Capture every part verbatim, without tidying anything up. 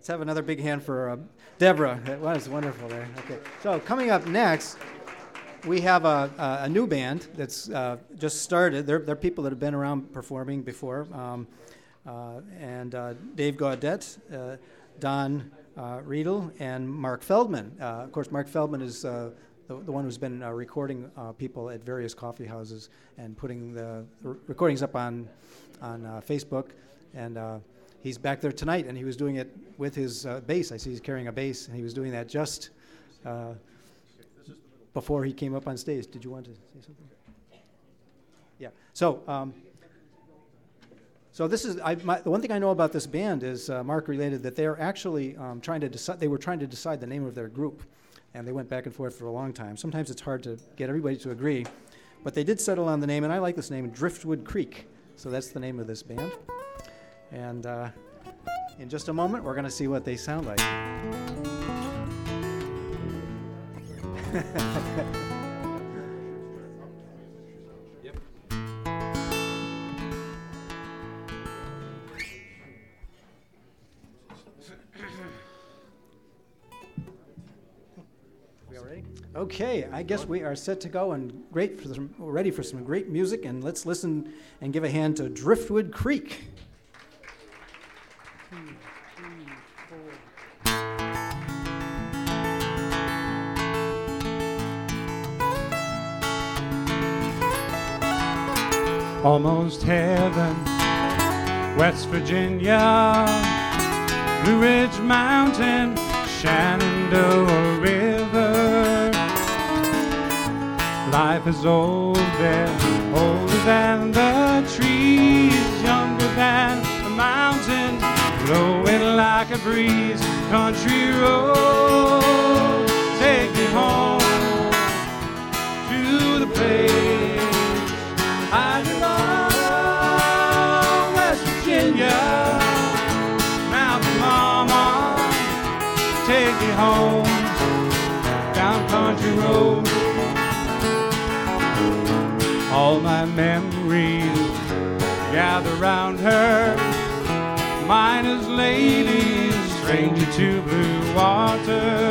Let's have another big hand for uh, Deborah. That was wonderful there. Okay. So coming up next, we have a, a, a new band that's uh, just started. They're, they're people that have been around performing before. Um, uh, and uh, Dave Gaudette, uh, Don uh, Riedel, and Mark Feldman. Uh, of course, Mark Feldman is uh, the, the one who's been uh, recording uh, people at various coffee houses and putting the, the recordings up on, on uh, Facebook. And uh, he's back there tonight, and he was doing it with his uh, bass. I see he's carrying a bass, and he was doing that just uh, before he came up on stage. Did you want to say something? Yeah. So, um, so this is I, my, the one thing I know about this band is uh, Mark related that they're actually um, trying to decide. They were trying to decide the name of their group, and they went back and forth for a long time. Sometimes it's hard to get everybody to agree, but they did settle on the name, and I like this name, Driftwood Creek. So that's the name of this band. And uh, in just a moment, we're going to see what they sound like. Yep. We all ready? Okay, I guess we are set to go and great for some, ready for some great music. And let's listen and give a hand to Driftwood Creek. Almost heaven, West Virginia, Blue Ridge Mountain, Shenandoah River. Life is old there, older than the trees, younger than the mountains, blowing like a breeze. Country road, take me home to the place I belong, West Virginia, Mountain Mama, take me home, down country road. All my memories gather round her, miner's lady, stranger to blue water,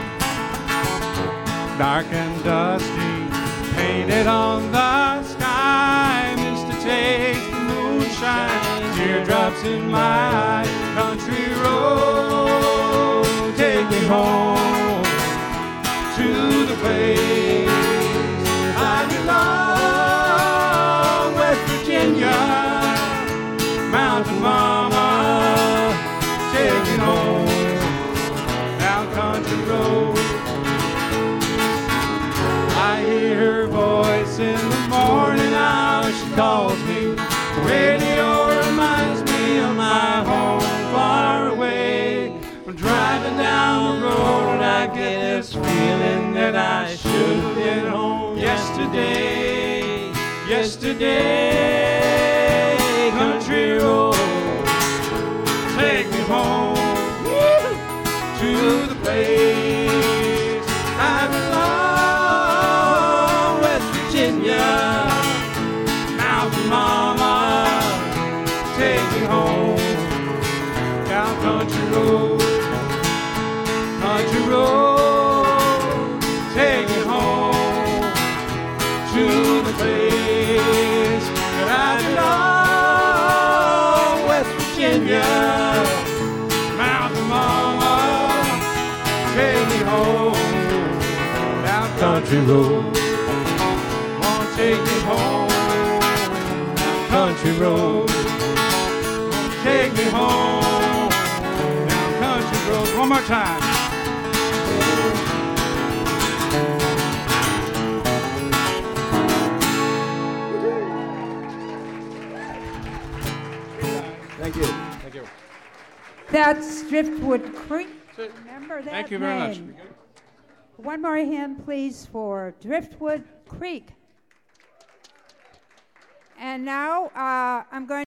dark and dusty, painted on the sky, mister takes the moonshine, teardrops in my eyes. Country road, take me home to the place I belong, West Virginia, Mountain Mama, take me home, down country road. I hear her voice in the morning hour, she calls me. The radio reminds me of my home far away. I'm driving down the road and I get this feeling that I should have been home yesterday. Yesterday, country road, take me home to the place I belong, West Virginia, Mountain Mama, take me home, down country road, country road, take me home to the place that I belong, West Virginia, Mountain Mama, take me home, down country road. Won't take me home, down country road. Won't take me home, down country road. One more time. Thank you. Thank you. That's Driftwood Creek. Remember that Thank you very much. name. One more hand, please, for Driftwood Creek. And now uh, I'm going